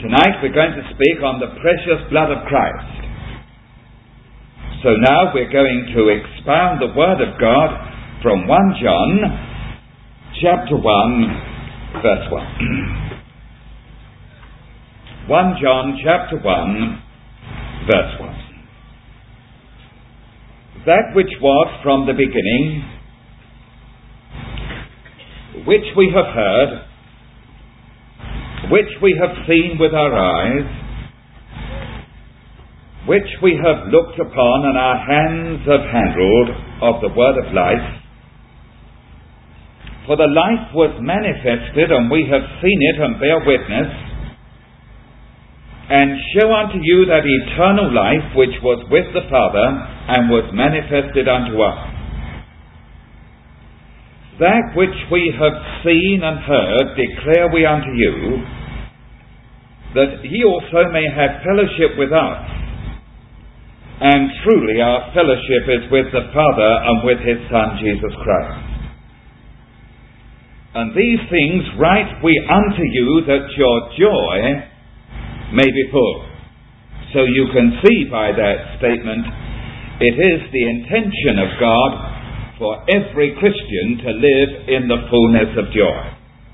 Tonight we're going to speak on the precious blood of Christ. So now we're going to expound the Word of God from 1 John chapter 1 verse 1. 1 John chapter 1 verse 1. That which was from the beginning, which we have heard, which we have seen with our eyes, which we have looked upon and our hands have handled of the word of life. For the life was manifested, and we have seen it and bear witness, and show unto you that eternal life which was with the Father and was manifested unto us. That which we have seen and heard declare we unto you, that ye also may have fellowship with us. And truly our fellowship is with the Father and with his Son Jesus Christ. And these things write we unto you, that your joy may be full. So you can see by that statement, it is the intention of God for every Christian to live in the fullness of joy.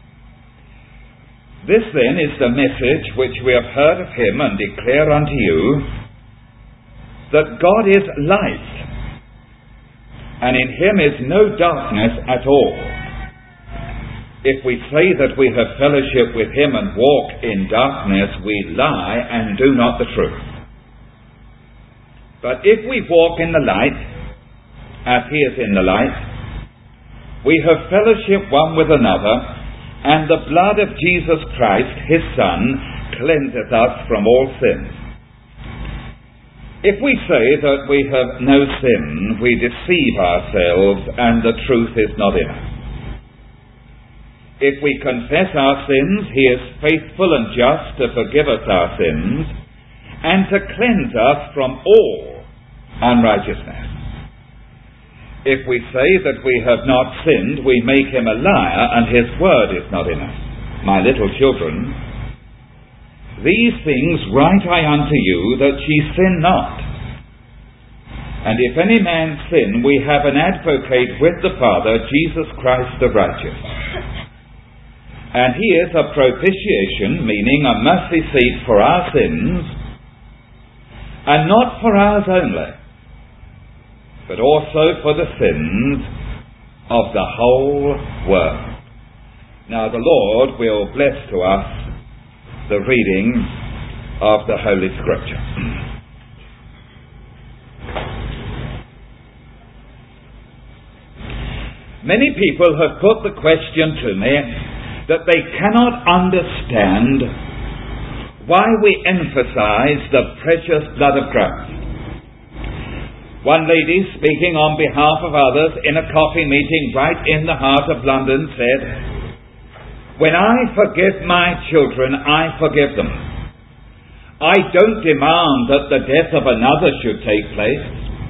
This then is the message which we have heard of him and declare unto you, that God is light, and in him is no darkness at all. If we say that we have fellowship with him and walk in darkness, we lie and do not the truth. But if we walk in the light, as he is in the light, we have fellowship one with another, and the blood of Jesus Christ, his Son, cleanseth us from all sin. If we say that we have no sin, we deceive ourselves, and the truth is not in us. If we confess our sins, he is faithful and just to forgive us our sins, and to cleanse us from all unrighteousness. If we say that we have not sinned, we make him a liar, and his word is not in us. My little children, these things write I unto you, that ye sin not. And if any man sin, we have an advocate with the Father, Jesus Christ the righteous. And he is a propitiation, meaning a mercy seat for our sins, and not for ours only, but also for the sins of the whole world. Now the Lord will bless to us the reading of the Holy Scripture. Many people have put the question to me that they cannot understand why we emphasize the precious blood of Christ. One lady, speaking on behalf of others in a coffee meeting right in the heart of London, said, "When I forgive my children, I forgive them. I don't demand that the death of another should take place.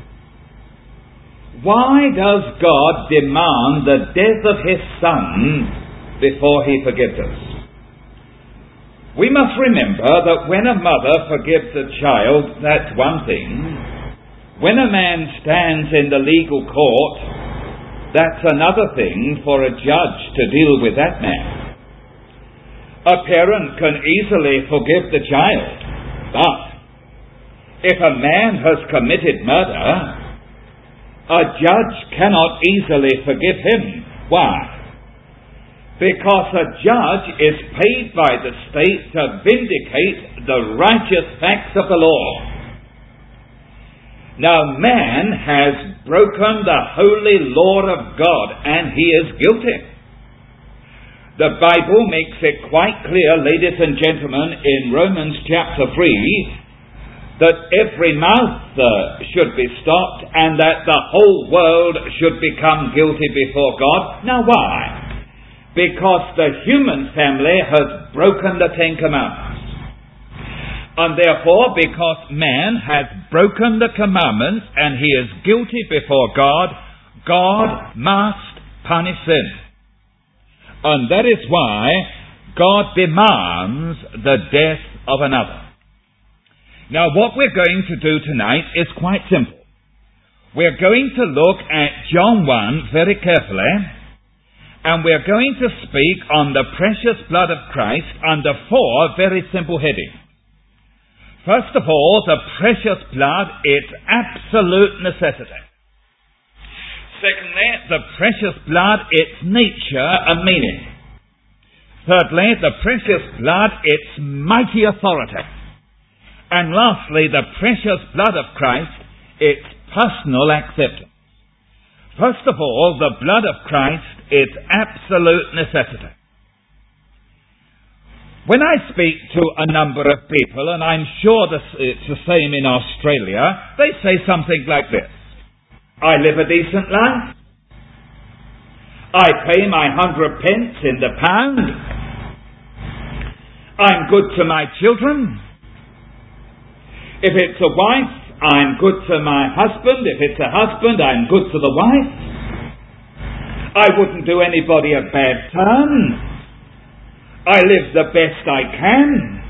Why does God demand the death of his Son before he forgives us?" We must remember that when a mother forgives a child, that's one thing. When a man stands in the legal court, that's another thing for a judge to deal with that man. A parent can easily forgive the child, but if a man has committed murder, a judge cannot easily forgive him. Why? Because a judge is paid by the state to vindicate the righteous facts of the law. Now man has broken the holy law of God, and he is guilty. The Bible makes it quite clear, ladies and gentlemen, in Romans chapter 3, that every mouth should be stopped, and that the whole world should become guilty before God. Now why? Because the human family has broken the Ten Commandments. And therefore, because man has broken the commandments and he is guilty before God, God must punish sin. And that is why God demands the death of another. Now, what we're going to do tonight is quite simple. We're going to look at John 1 very carefully, and we're going to speak on the precious blood of Christ under 4 very simple headings. First of all, the precious blood, its absolute necessity. Secondly, the precious blood, its nature and meaning. Thirdly, the precious blood, its mighty authority. And lastly, the precious blood of Christ, its personal acceptance. First of all, the blood of Christ, its absolute necessity. When I speak to a number of people, and I'm sure it's the same in Australia, they say something like this. I live a decent life. I pay my 100 pence in the pound. I'm good to my children. If it's a wife, I'm good to my husband. If it's a husband, I'm good to the wife. I wouldn't do anybody a bad turn. I live the best I can.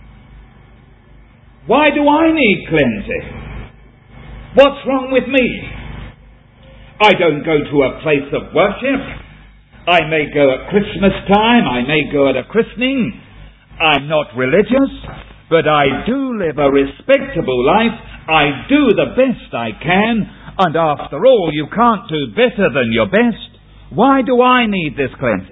Why do I need cleansing? What's wrong with me? I don't go to a place of worship. I may go at Christmas time. I may go at a christening. I'm not religious, but I do live a respectable life. I do the best I can. And after all, you can't do better than your best. Why do I need this cleansing?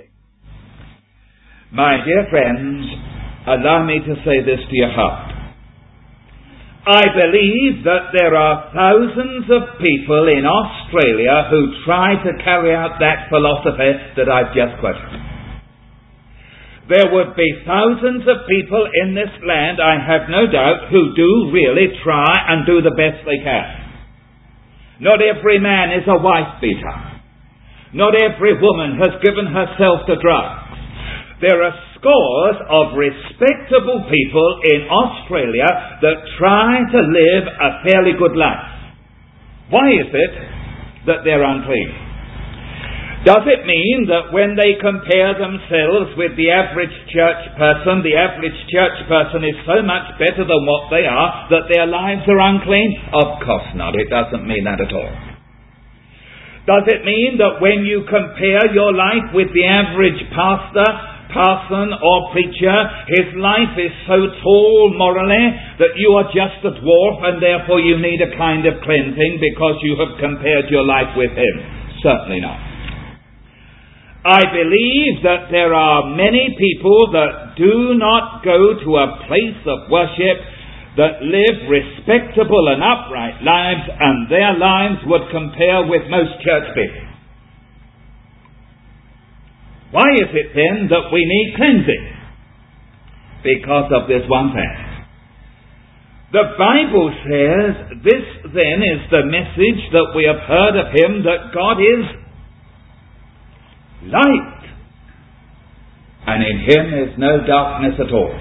My dear friends, allow me to say this to your heart. I believe that there are thousands of people in Australia who try to carry out that philosophy that I've just quoted. There would be thousands of people in this land, I have no doubt, who do really try and do the best they can. Not every man is a wife beater. Not every woman has given herself to drugs. There are scores of respectable people in Australia that try to live a fairly good life. Why is it that they're unclean? Does it mean that when they compare themselves with the average church person is so much better than what they are, that their lives are unclean? Of course not. It doesn't mean that at all. Does it mean that when you compare your life with the average parson or preacher, his life is so tall morally that you are just a dwarf and therefore you need a kind of cleansing because you have compared your life with him? Certainly not. I believe that there are many people that do not go to a place of worship that live respectable and upright lives, and their lives would compare with most church people. Why is it then that we need cleansing? Because of this one thing. The Bible says this then is the message that we have heard of him, that God is light, and in him is no darkness at all.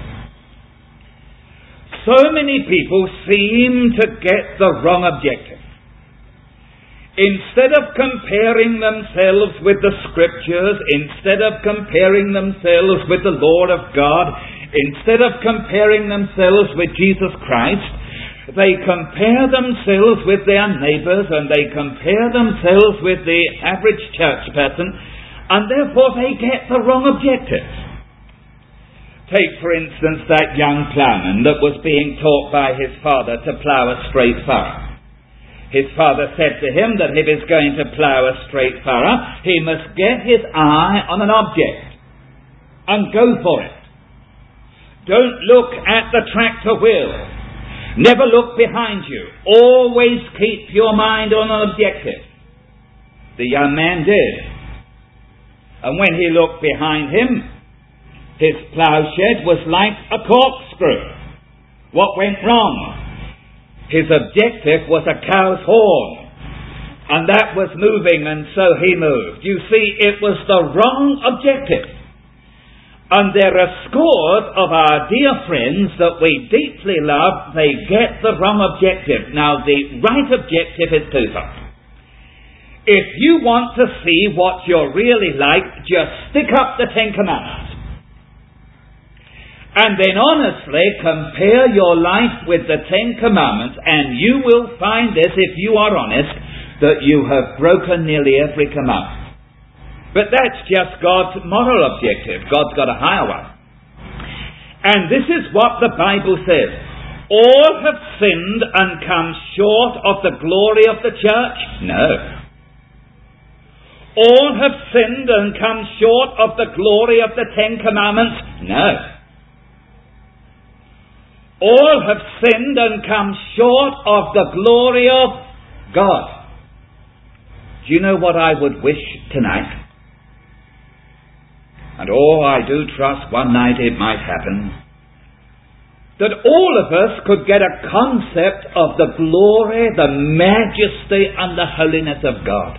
So many people seem to get the wrong objective. Instead of comparing themselves with the Scriptures, instead of comparing themselves with the Lord of God, instead of comparing themselves with Jesus Christ, they compare themselves with their neighbours and they compare themselves with the average church person, and therefore they get the wrong objective. Take, for instance, that young ploughman that was being taught by his father to plough a straight furrow. His father said to him that if he's going to plough a straight furrow, he must get his eye on an object and go for it. Don't look at the tractor wheel. Never look behind you. Always keep your mind on an objective. The young man did. And when he looked behind him, his ploughshed was like a corkscrew. What went wrong? His objective was a cow's horn, and that was moving, and so he moved. You see, it was the wrong objective. And there are scores of our dear friends that we deeply love, they get the wrong objective. Now, the right objective is twofold. If you want to see what you're really like, just stick up the Ten Commandments. And then honestly compare your life with the Ten Commandments, and you will find this, if you are honest, that you have broken nearly every commandment. But that's just God's moral objective. God's got a higher one. And this is what the Bible says. All have sinned and come short of the glory of the church? No. All have sinned and come short of the glory of the Ten Commandments? No. All have sinned and come short of the glory of God. Do you know what I would wish tonight? And I do trust one night it might happen. That all of us could get a concept of the glory, the majesty and the holiness of God.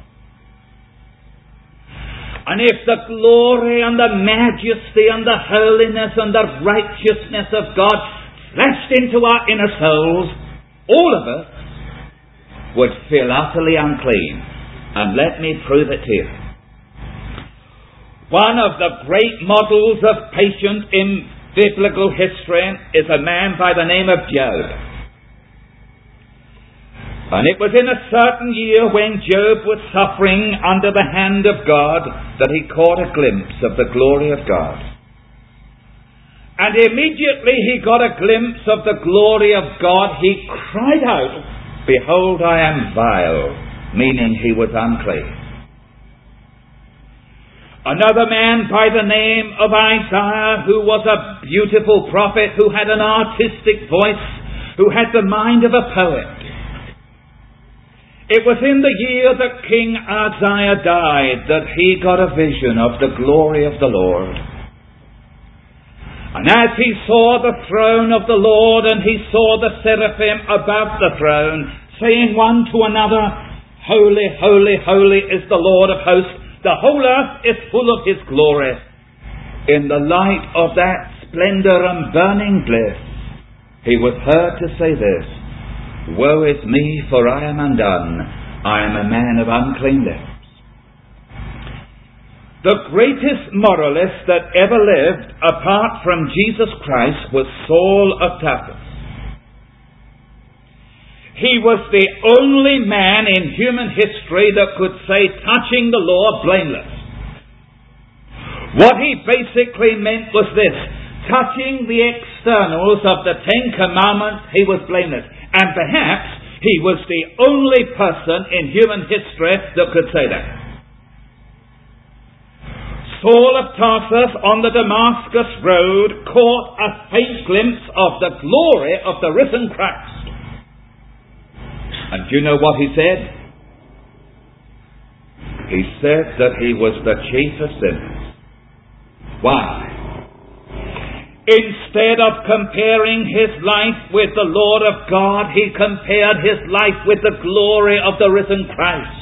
And if the glory and the majesty and the holiness and the righteousness of God flashed into our inner souls, all of us would feel utterly unclean. And let me prove it to you. One of the great models of patience in biblical history is a man by the name of Job. And it was in a certain year when Job was suffering under the hand of God that he caught a glimpse of the glory of God. And immediately he got a glimpse of the glory of God, he cried out, "Behold, I am vile," meaning he was unclean. Another man by the name of Isaiah, who was a beautiful prophet, who had an artistic voice, who had the mind of a poet. It was in the year that King Uzziah died that he got a vision of the glory of the Lord. And as he saw the throne of the Lord, and he saw the seraphim above the throne, saying one to another, "Holy, holy, holy is the Lord of hosts. The whole earth is full of His glory." In the light of that splendor and burning bliss, he was heard to say this, "Woe is me, for I am undone. I am a man of unclean lips." The greatest moralist that ever lived, apart from Jesus Christ, was Saul of Tarsus. He was the only man in human history that could say, touching the law, blameless. What he basically meant was this: touching the externals of the Ten Commandments, he was blameless. And perhaps he was the only person in human history that could say that. Saul of Tarsus on the Damascus road caught a faint glimpse of the glory of the risen Christ. And do you know what he said? He said that he was the chief of sinners. Why? Instead of comparing his life with the Lord of God, he compared his life with the glory of the risen Christ.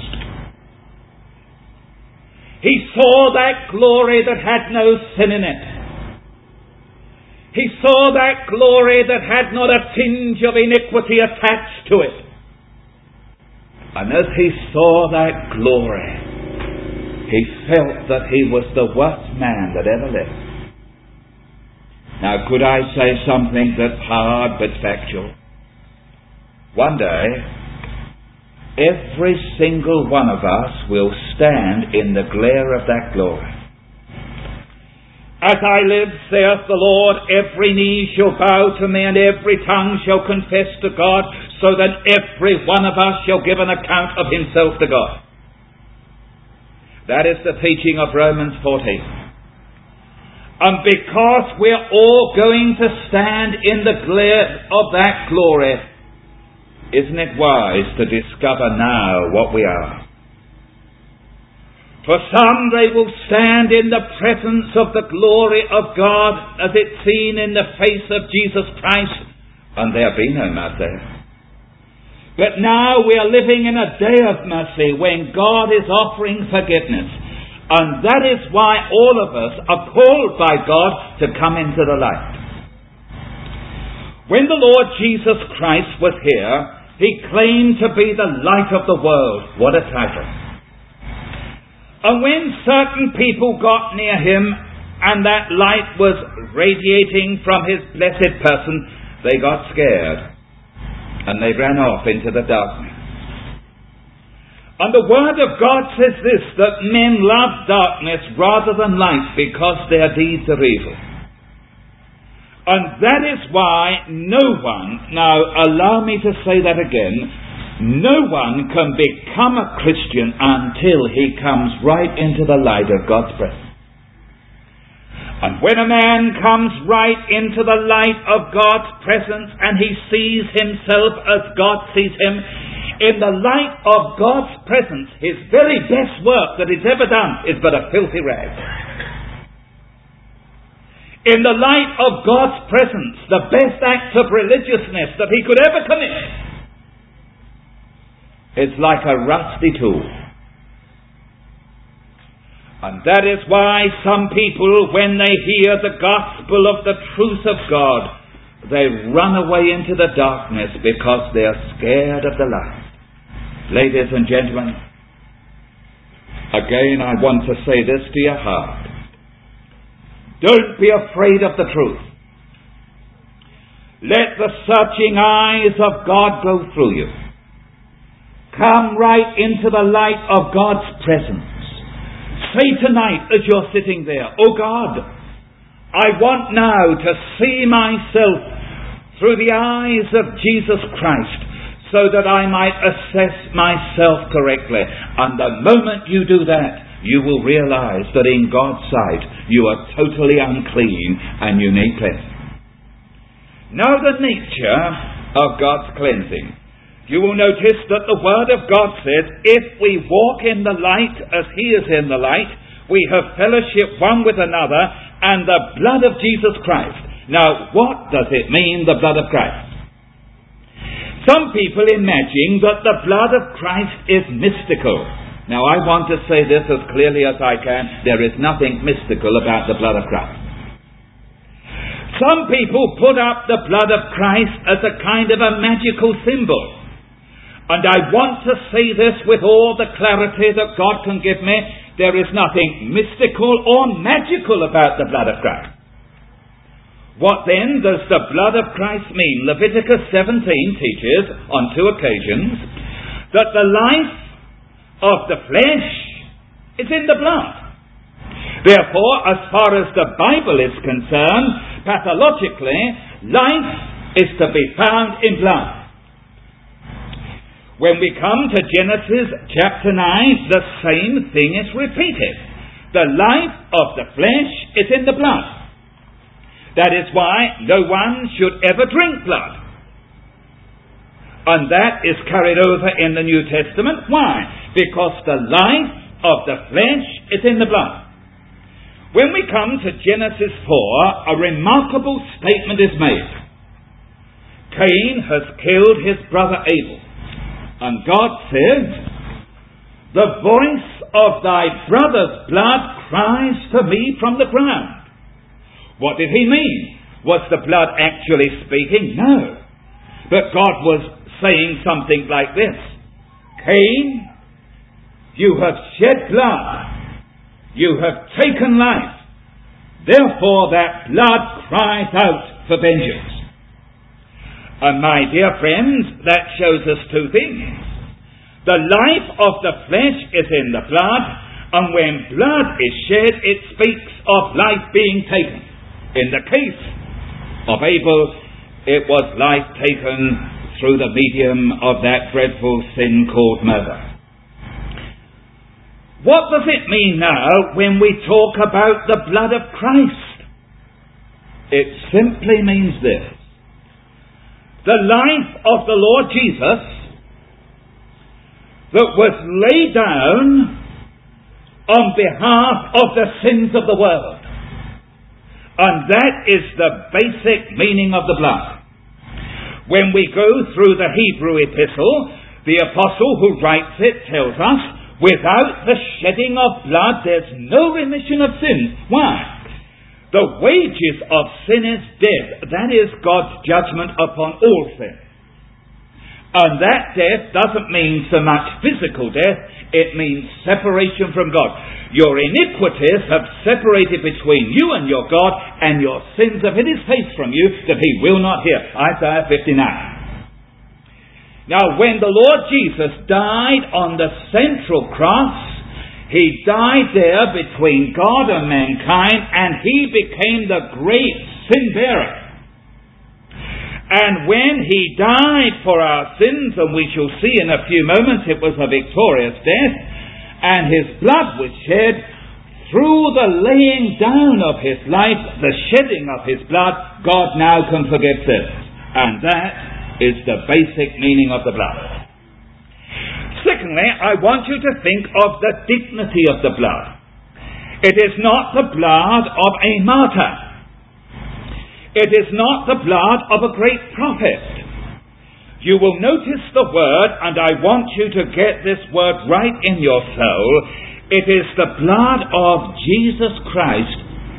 He saw that glory that had no sin in it. He saw that glory that had not a tinge of iniquity attached to it. And as he saw that glory, he felt that he was the worst man that ever lived. Now, could I say something that's hard but factual? One day, every single one of us will stand in the glare of that glory. As I live, saith the Lord, every knee shall bow to me, and every tongue shall confess to God, so that every one of us shall give an account of himself to God. That is the teaching of Romans 14. And because we're all going to stand in the glare of that glory, isn't it wise to discover now what we are? For some, they will stand in the presence of the glory of God as it's seen in the face of Jesus Christ, and there be no mercy. But now we are living in a day of mercy when God is offering forgiveness. And that is why all of us are called by God to come into the light. When the Lord Jesus Christ was here, He claimed to be the light of the world. What a title. And when certain people got near Him and that light was radiating from his blessed person, they got scared and they ran off into the darkness. And the Word of God says this, that men love darkness rather than light because their deeds are evil. And that is why no one, now allow me to say that again, no one can become a Christian until he comes right into the light of God's presence. And when a man comes right into the light of God's presence and he sees himself as God sees him, in the light of God's presence, his very best work that he's ever done is but a filthy rag. In the light of God's presence, the best act of religiousness that he could ever commit is like a rusty tool. And that is why some people, when they hear the gospel of the truth of God, they run away into the darkness because they are scared of the light. Ladies and gentlemen, again I want to say this to your heart. Don't be afraid of the truth. Let the searching eyes of God go through you. Come right into the light of God's presence. Say tonight as you're sitting there, "Oh God, I want now to see myself through the eyes of Jesus Christ so that I might assess myself correctly." And the moment you do that, you will realize that in God's sight you are totally unclean and you need cleansing. Now the nature of God's cleansing. You will notice that the Word of God says, if we walk in the light as He is in the light, we have fellowship one with another, and the blood of Jesus Christ. Now, what does it mean, the blood of Christ? Some people imagine that the blood of Christ is mystical. Now, I want to say this as clearly as I can. There is nothing mystical about the blood of Christ. Some people put up the blood of Christ as a kind of a magical symbol. And I want to say this with all the clarity that God can give me. There is nothing mystical or magical about the blood of Christ. What then does the blood of Christ mean? Leviticus 17 teaches on 2 occasions that the life of the flesh is in the blood. Therefore, as far as the Bible is concerned, pathologically, life is to be found in blood. When we come to Genesis chapter 9, the same thing is repeated. The life of the flesh is in the blood. That is why no one should ever drink blood. And that is carried over in the New Testament. Why? Because the life of the flesh is in the blood. When we come to Genesis 4, a remarkable statement is made. Cain has killed his brother Abel. And God says, "The voice of thy brother's blood cries to me from the ground." What did he mean? Was the blood actually speaking? No. But God was saying something like this: Cain, you have shed blood. You have taken life. Therefore that blood cries out for vengeance. And my dear friends, that shows us two things. The life of the flesh is in the blood, and when blood is shed, it speaks of life being taken. In the case of Abel, it was life taken through the medium of that dreadful sin called murder. What does it mean now when we talk about the blood of Christ? It simply means this: the life of the Lord Jesus that was laid down on behalf of the sins of the world. And that is the basic meaning of the blood. When we go through the Hebrew epistle, the apostle who writes it tells us, without the shedding of blood there's no remission of sins. Why? The wages of sin is death. That is God's judgment upon all sin. And that death doesn't mean so much physical death, it means separation from God. Your iniquities have separated between you and your God, and your sins have hid his face from you, that he will not hear. Isaiah 59. Now, when the Lord Jesus died on the central cross, he died there between God and mankind, and he became the great sin bearer. And when he died for our sins, and we shall see in a few moments it was a victorious death, and his blood was shed, through the laying down of his life, the shedding of his blood, God now can forgive sins. And that is the basic meaning of the blood. Secondly, I want you to think of the dignity of the blood. It is not the blood of a martyr. It is not the blood of a great prophet. You will notice the word, and I want you to get this word right in your soul. It is the blood of Jesus Christ,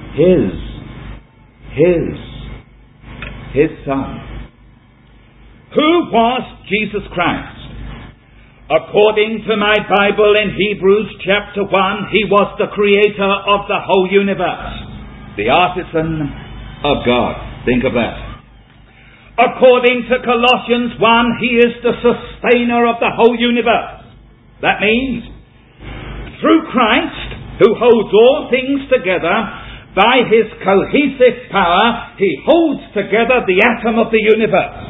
His Son. Who was Jesus Christ? According to my Bible in Hebrews chapter 1, he was the creator of the whole universe. The artisan of God. Think of that. According to Colossians 1, he is the sustainer of the whole universe. That means, through Christ, who holds all things together, by his cohesive power, he holds together the atom of the universe.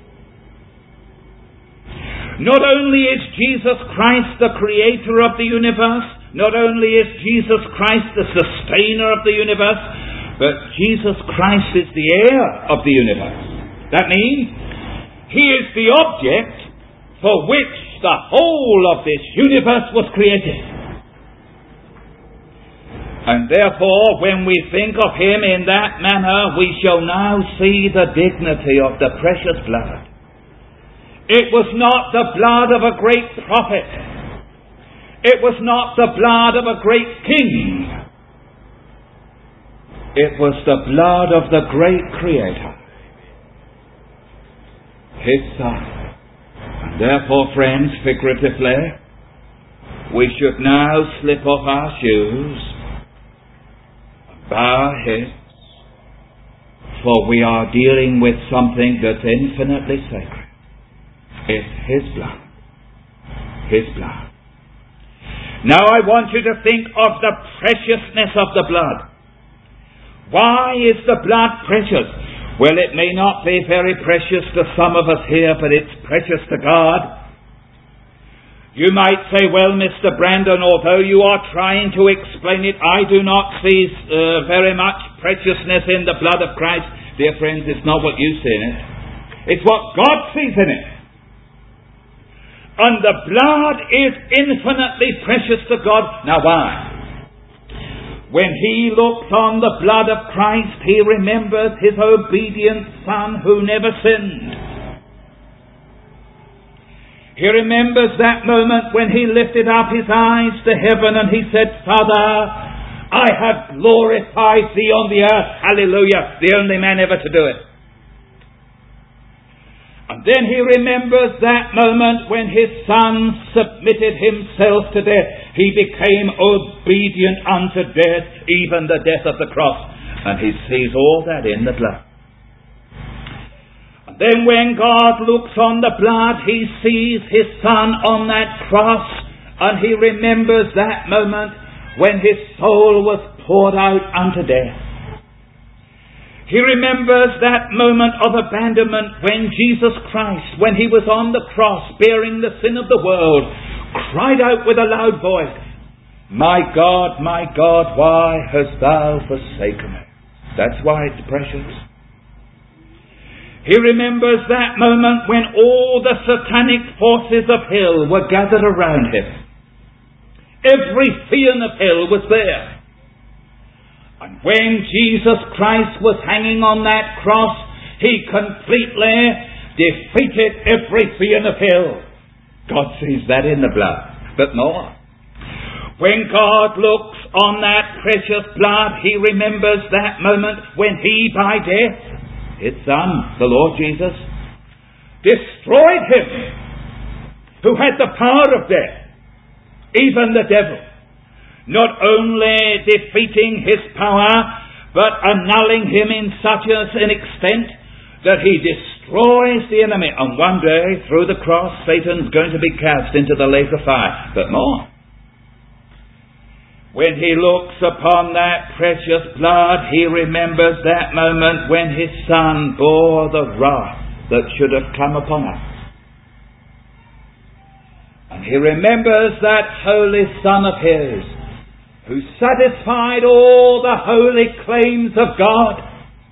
Not only is Jesus Christ the creator of the universe, not only is Jesus Christ the sustainer of the universe, but Jesus Christ is the heir of the universe. That means he is the object for which the whole of this universe was created. And therefore, when we think of him in that manner, we shall now see the dignity of the precious blood. It was not the blood of a great prophet. It was not the blood of a great king. It was the blood of the great Creator, His Son. And therefore, friends, figuratively, we should now slip off our shoes, bow our heads, for we are dealing with something that's infinitely sacred. It's His blood. His blood. Now I want you to think of the preciousness of the blood. Why is the blood precious? Well, it may not be very precious to some of us here, but it's precious to God. You might say, well, Mr. Brandon, although you are trying to explain it, I do not see very much preciousness in the blood of Christ. Dear friends, it's not what you see in it. It's what God sees in it. And the blood is infinitely precious to God. Now why? When he looks on the blood of Christ, he remembers his obedient Son who never sinned. He remembers that moment when he lifted up his eyes to heaven and he said, Father, I have glorified thee on the earth. Hallelujah. The only man ever to do it. And then he remembers that moment when his Son submitted himself to death. He became obedient unto death, even the death of the cross. And he sees all that in the blood. And then when God looks on the blood, he sees his Son on that cross. And he remembers that moment when his soul was poured out unto death. He remembers that moment of abandonment when Jesus Christ, when he was on the cross bearing the sin of the world, cried out with a loud voice, my God, why hast thou forsaken me? That's why it's precious. He remembers that moment when all the satanic forces of hell were gathered around him. Every fiend of hell was there. And when Jesus Christ was hanging on that cross, he completely defeated every fiend of hell. God sees that in the blood, but more. When God looks on that precious blood, he remembers that moment when he, by death, his Son, the Lord Jesus, destroyed him who had the power of death, even the devil, not only defeating his power, but annulling him in such an extent that he destroys the enemy. And one day, through the cross, Satan's going to be cast into the lake of fire. But more, when he looks upon that precious blood, he remembers that moment when his Son bore the wrath that should have come upon us. And he remembers that holy Son of his, who satisfied all the holy claims of God,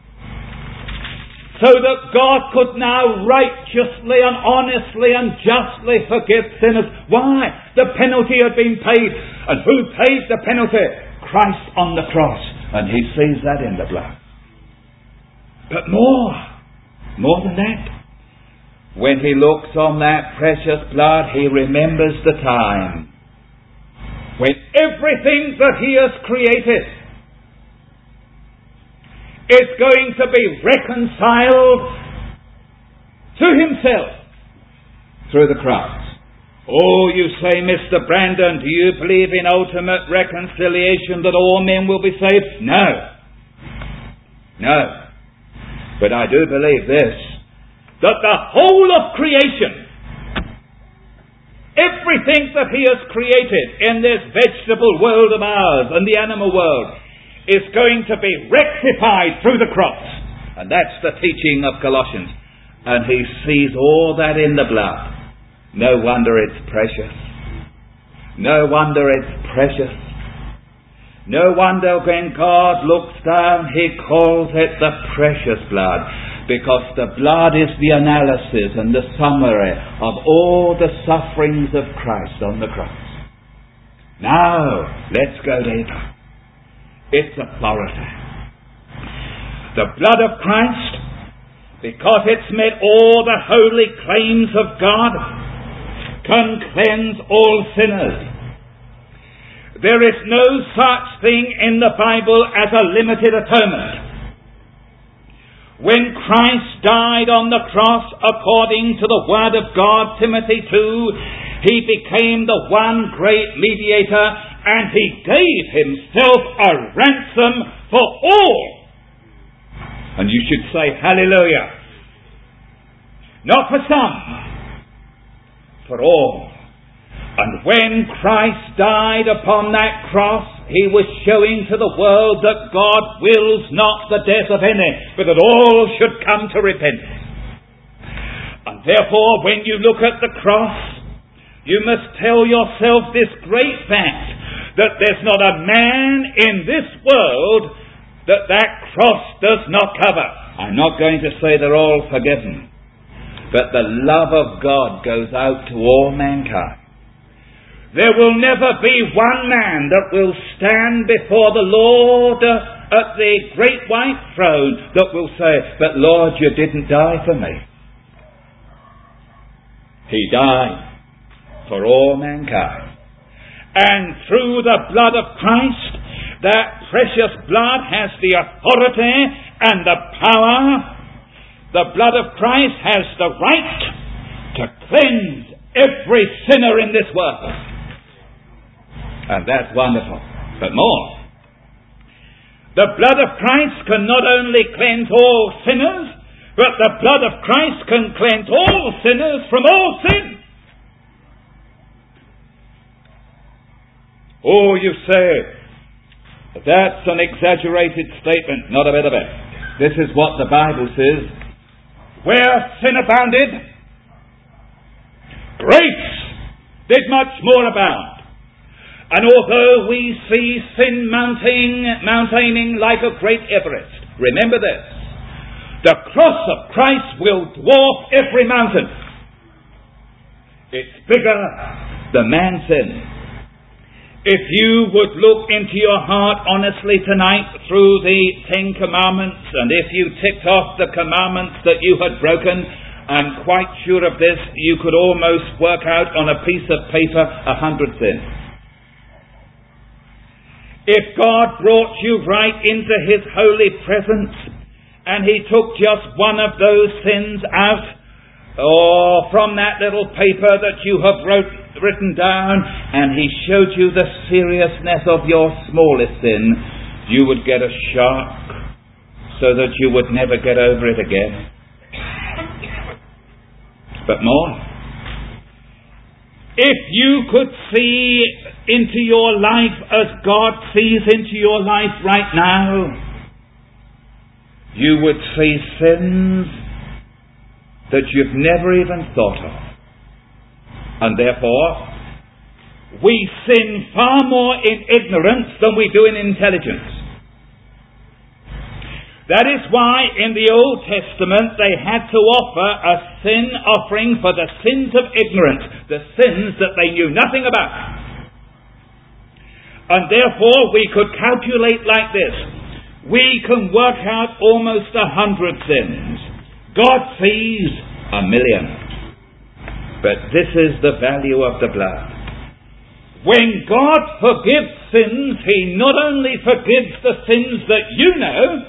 so that God could now righteously and honestly and justly forgive sinners. Why? The penalty had been paid. And who paid the penalty? Christ on the cross. And he sees that in the blood. But more than that, when he looks on that precious blood, he remembers the time when everything that he has created is going to be reconciled to himself through the cross. Oh, you say, Mr. Brandon, do you believe in ultimate reconciliation, that all men will be saved? No. But I do believe this, that the whole of creation, everything that he has created in this vegetable world of ours and the animal world, is going to be rectified through the cross. And that's the teaching of Colossians. And he sees all that in the blood. No wonder it's precious. No wonder it's precious. No wonder when God looks down, he calls it the precious blood. Because the blood is the analysis and the summary of all the sufferings of Christ on the cross. Now, let's go deeper. Its authority. The blood of Christ, because it's met all the holy claims of God, can cleanse all sinners. There is no such thing in the Bible as a limited atonement. When Christ died on the cross according to the Word of God, Timothy 2, he became the one great mediator, and he gave himself a ransom for all. And you should say, hallelujah. Not for some, for all. And when Christ died upon that cross, he was showing to the world that God wills not the death of any, but that all should come to repentance. And therefore, when you look at the cross, you must tell yourself this great fact, that there's not a man in this world that cross does not cover. I'm not going to say they're all forgiven, but the love of God goes out to all mankind. There will never be one man that will stand before the Lord at the great white throne that will say, but Lord, you didn't die for me. He died for all mankind. And through the blood of Christ, that precious blood has the authority and the power. The blood of Christ has the right to cleanse every sinner in this world. And that's wonderful. But more, the blood of Christ can not only cleanse all sinners, but the blood of Christ can cleanse all sinners from all sin. Oh, you say, that's an exaggerated statement. Not a bit of it. This is what the Bible says. Where sin abounded, grace did much more abound. And although we see sin mountaining like a great Everest, remember this, the cross of Christ will dwarf every mountain. It's bigger than man's sin. If you would look into your heart honestly tonight through the 10 Commandments, and if you ticked off the commandments that you had broken, I'm quite sure of this, you could almost work out on a piece of paper 100 sins. If God brought you right into his holy presence, and he took just one of those sins out, or from that little paper that you have written down, and he showed you the seriousness of your smallest sin, you would get a shock so that you would never get over it again. But more, if you could see into your life as God sees into your life right now, you would see sins that you've never even thought of. And therefore, we sin far more in ignorance than we do in intelligence. That is why in the Old Testament they had to offer a sin offering for the sins of ignorance, the sins that they knew nothing about. And therefore we could calculate like this. We can work out almost 100 sins. God sees 1,000,000. But this is the value of the blood. When God forgives sins, He not only forgives the sins that you know,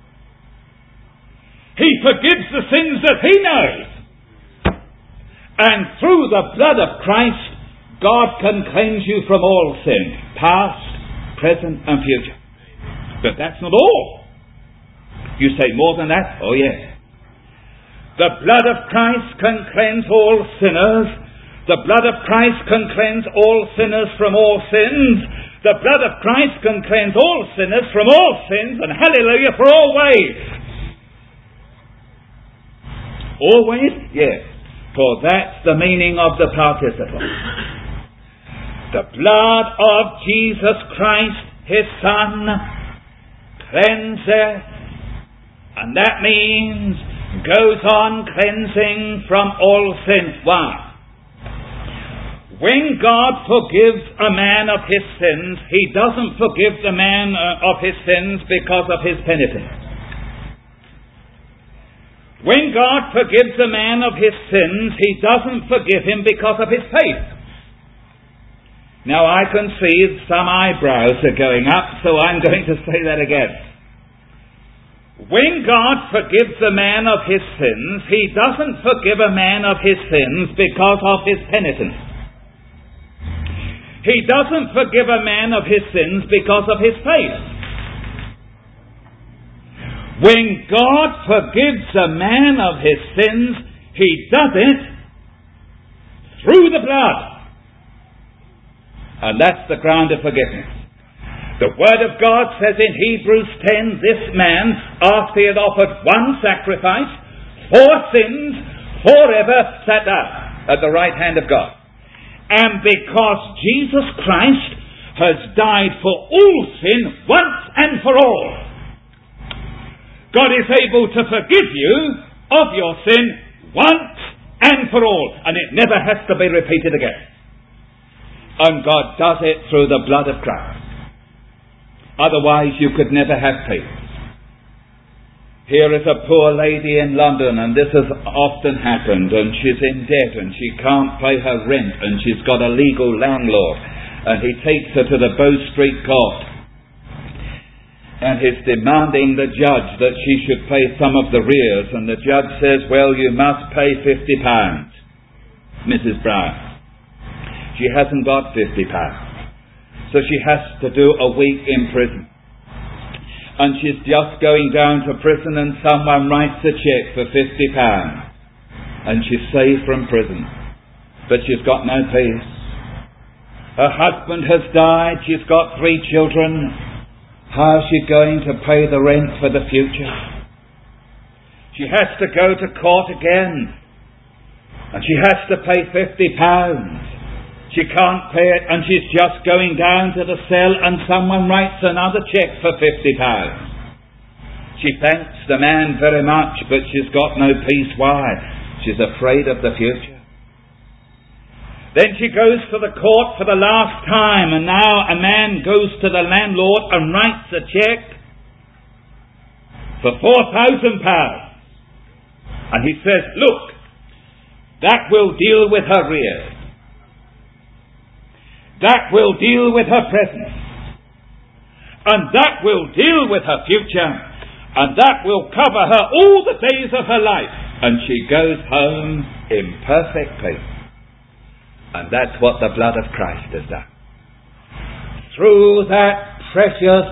He forgives the sins that He knows. And through the blood of Christ, God can cleanse you from all sin, past, present and future. But that's not all. You say more than that? Oh yes. The blood of Christ can cleanse all sinners. The blood of Christ can cleanse all sinners from all sins. The blood of Christ can cleanse all sinners from all sins, and hallelujah, for always. Always? Yes. For that's the meaning of the participle. The blood of Jesus Christ, His Son, cleanseth, and that means goes on cleansing from all sin. Why? When God forgives a man of his sins, He doesn't forgive the man of his sins because of his penitence. When God forgives a man of his sins, He doesn't forgive him because of his faith. Now I can see some eyebrows are going up, so I'm going to say that again. When God forgives a man of his sins, He doesn't forgive a man of his sins because of his penitence. He doesn't forgive a man of his sins because of his faith. When God forgives a man of his sins, He does it through the blood. And that's the ground of forgiveness. The Word of God says in Hebrews 10, this man, after he had offered one sacrifice for sins, forever sat down at the right hand of God. And because Jesus Christ has died for all sin once and for all, God is able to forgive you of your sin once and for all. And it never has to be repeated again. And God does it through the blood of Christ. Otherwise you could never have peace. Here is a poor lady in London, and this has often happened, and she's in debt and she can't pay her rent, and she's got a legal landlord, and he takes her to the Bow Street Court and he's demanding the judge that she should pay some of the arrears, and the judge says, well, you must pay £50, Mrs. Brown. She hasn't got £50. So she has to do a week in prison. And she's just going down to prison, and someone writes a cheque for £50. And she's saved from prison. But she's got no peace. Her husband has died. She's got 3 children. How is she going to pay the rent for the future? She has to go to court again. And she has to pay £50. She can't pay it, and she's just going down to the cell, and someone writes another cheque for £50. She thanks the man very much, but she's got no peace. Why? She's afraid of the future. Then she goes to the court for the last time, and now a man goes to the landlord and writes a cheque for £4,000. And he says, look, that will deal with her arrears. That will deal with her present. And that will deal with her future. And that will cover her all the days of her life. And she goes home in perfect peace. And that's what the blood of Christ has done. Through that precious,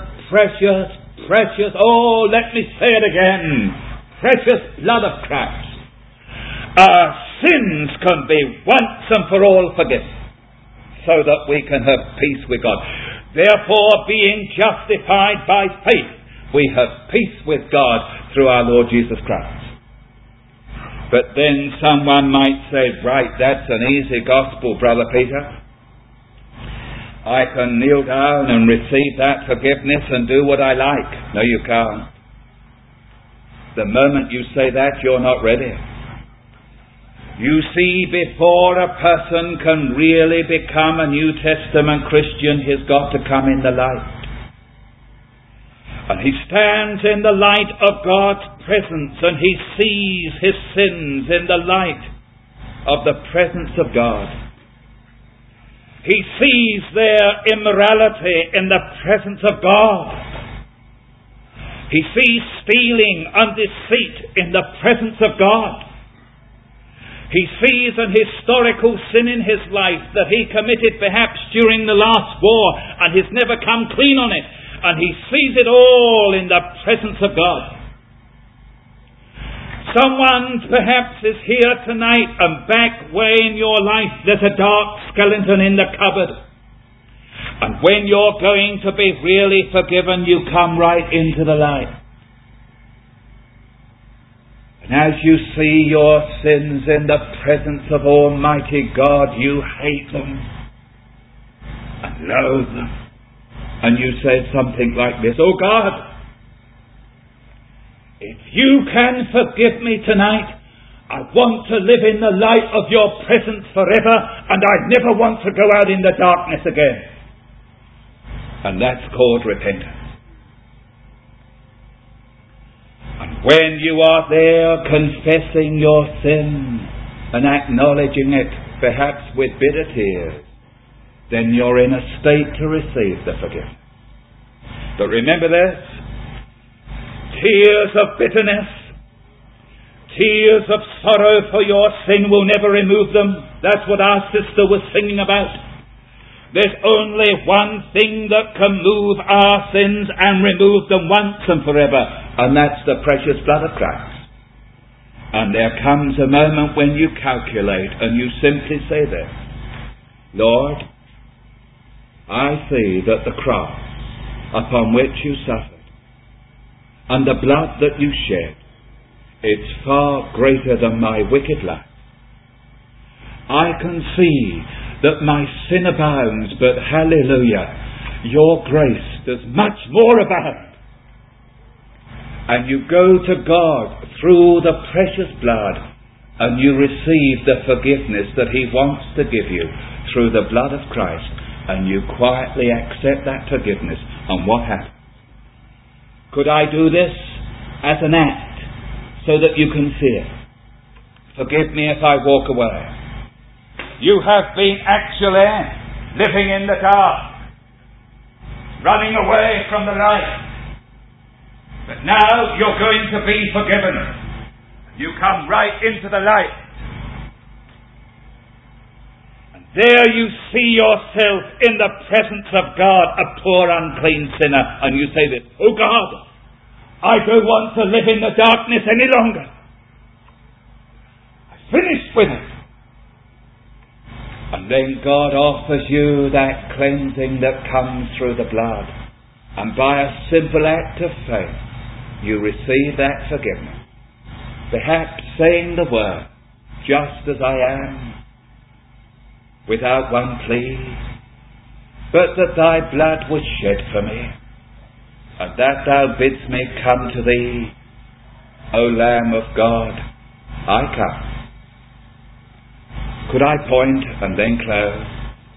oh, let me say it again, precious blood of Christ, our sins can be once and for all forgiven, so that we can have peace with God. Therefore, being justified by faith, we have peace with God through our Lord Jesus Christ. But then someone might say, right, that's an easy gospel, Brother Peter. I can kneel down and receive that forgiveness and do what I like. No, you can't. The moment you say that, you're not ready. You see, before a person can really become a New Testament Christian, he's got to come in the light. And he stands in the light of God's presence, and he sees his sins in the light of the presence of God. He sees their immorality in the presence of God. He sees stealing and deceit in the presence of God. He sees an historical sin in his life that he committed perhaps during the last war, and he's never come clean on it. And he sees it all in the presence of God. Someone perhaps is here tonight, and back way in your life there's a dark skeleton in the cupboard. And when you're going to be really forgiven, you come right into the light. And as you see your sins in the presence of Almighty God, you hate them and loathe them. And you say something like this, oh God, if you can forgive me tonight, I want to live in the light of your presence forever, and I never want to go out in the darkness again. And that's called repentance. And when you are there confessing your sin and acknowledging it, perhaps with bitter tears, then you're in a state to receive the forgiveness. But remember this, tears of bitterness, tears of sorrow for your sin will never remove them. That's what our sister was singing about. There's only one thing that can move our sins and remove them once and forever, and that's the precious blood of Christ. And there comes a moment when you calculate and you simply say this, Lord, I see that the cross upon which you suffered and the blood that you shed, it's far greater than my wicked life. I can see that my sin abounds, but hallelujah, your grace does much more abound. And you go to God through the precious blood and you receive the forgiveness that He wants to give you through the blood of Christ. And you quietly accept that forgiveness. And what happens? Could I do this as an act so that you can see it? Forgive me if I walk away. You have been actually living in the dark, running away from the light. But now you're going to be forgiven. You come right into the light. There you see yourself in the presence of God, a poor unclean sinner, and you say this, oh God, I don't want to live in the darkness any longer. I've finished with it. And then God offers you that cleansing that comes through the blood. And by a simple act of faith, you receive that forgiveness. Perhaps saying the word, just as I am, without one plea, but that thy blood was shed for me, and that thou bidst me come to thee, O Lamb of God, I come. Could I point and then close?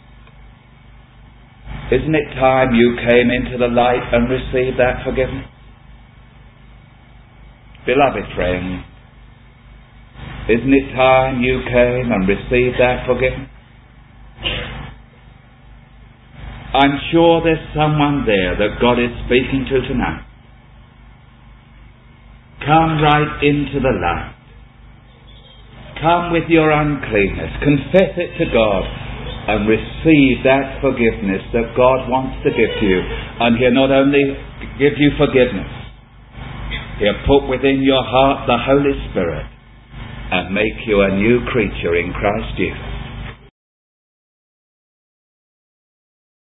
Isn't it time you came into the light and received that forgiveness? Beloved friend, isn't it time you came and received that forgiveness? I'm sure there's someone there that God is speaking to tonight. Come right into the light. come with your uncleanness, confess it to God, and receive that forgiveness that God wants to give to you. And He'll not only give you forgiveness, He'll put within your heart the Holy Spirit and make you a new creature in Christ Jesus.